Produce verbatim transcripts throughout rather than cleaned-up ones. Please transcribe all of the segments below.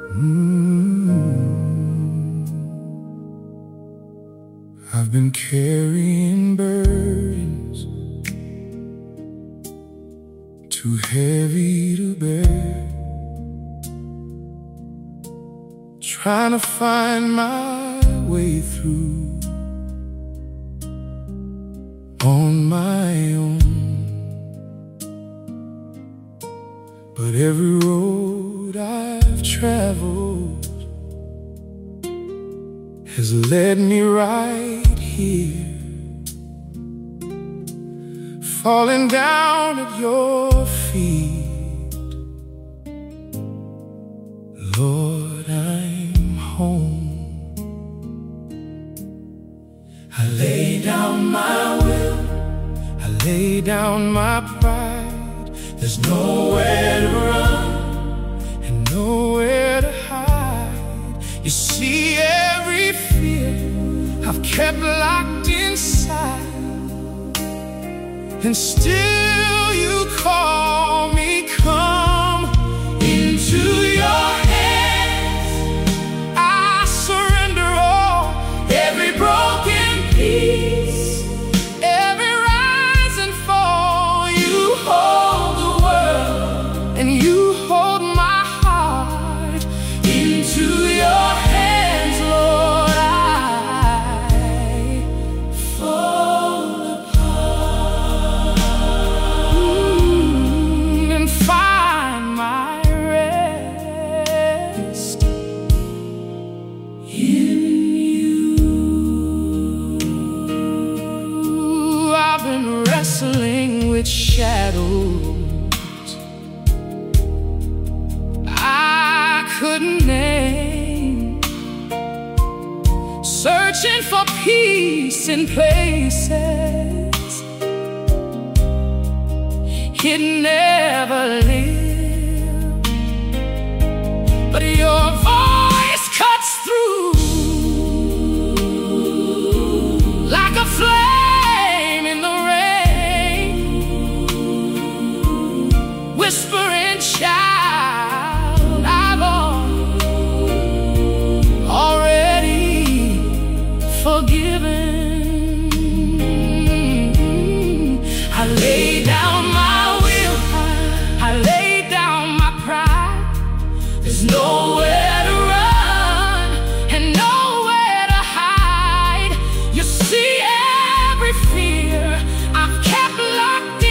Mm. I've been carrying burdens too heavy to bear, trying to find my way through on my own. But every road I've traveled has led me right here, falling down at your feet. Lord, I'm home. I lay down my will, I lay down my pride. There's nowhere to run and nowhere to hide. You see every fear I've kept locked inside, and still you call me, come into your hands. I surrender all, every broken piece, every rise and fall. You hold the world and you hold my heart. Into your hands, Lord, I fall apart, mm, and find my rest in you. I've been wrestling with shadows I couldn't name, searching for peace in places it never lived. But your voice cuts through like a flame in the rain, whispering, child, I've already forgiven. I lay down my will, I lay down my pride. There's nowhere to run and nowhere to hide. You see every fear I've kept locked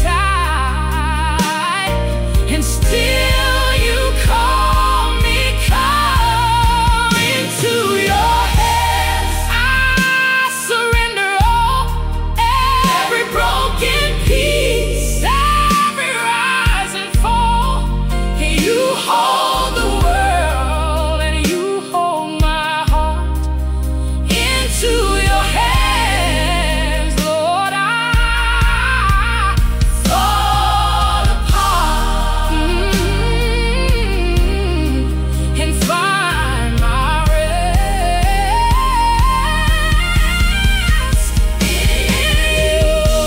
inside, and still you call me, come into your hands. I surrender all, every broken piece, every rise and fall. You hold the world and you hold my heart. Into your hands, Lord, I fall apart, mm, and find my rest in you.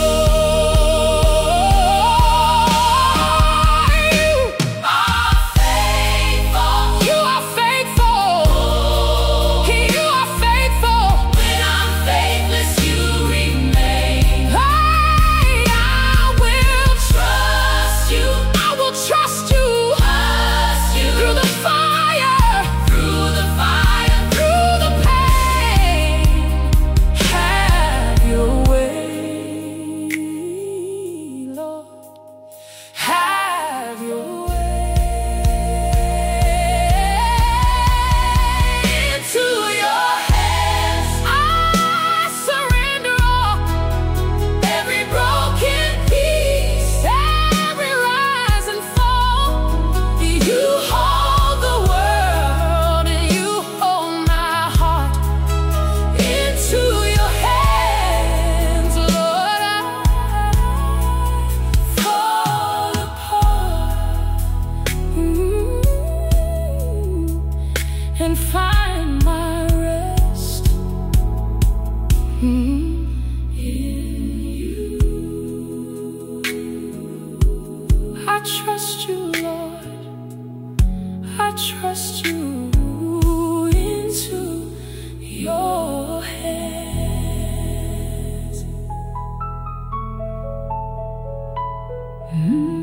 You are faithful. You are faithful. You are faithful. When I'm faithless, you remain. I, I will trust you. I will trust you. Trust you. Through the fire. Through the fire. Through the pain. Have your way, Lord. Have your way. Into your hands I surrender all, every broken piece, every rise and fall. You hold the world and you hold my heart. Into your hands, Lord, I fall apart, mm, and find my rest, mm, in you. I trust you, Lord. I I trust you into your hands. Mm.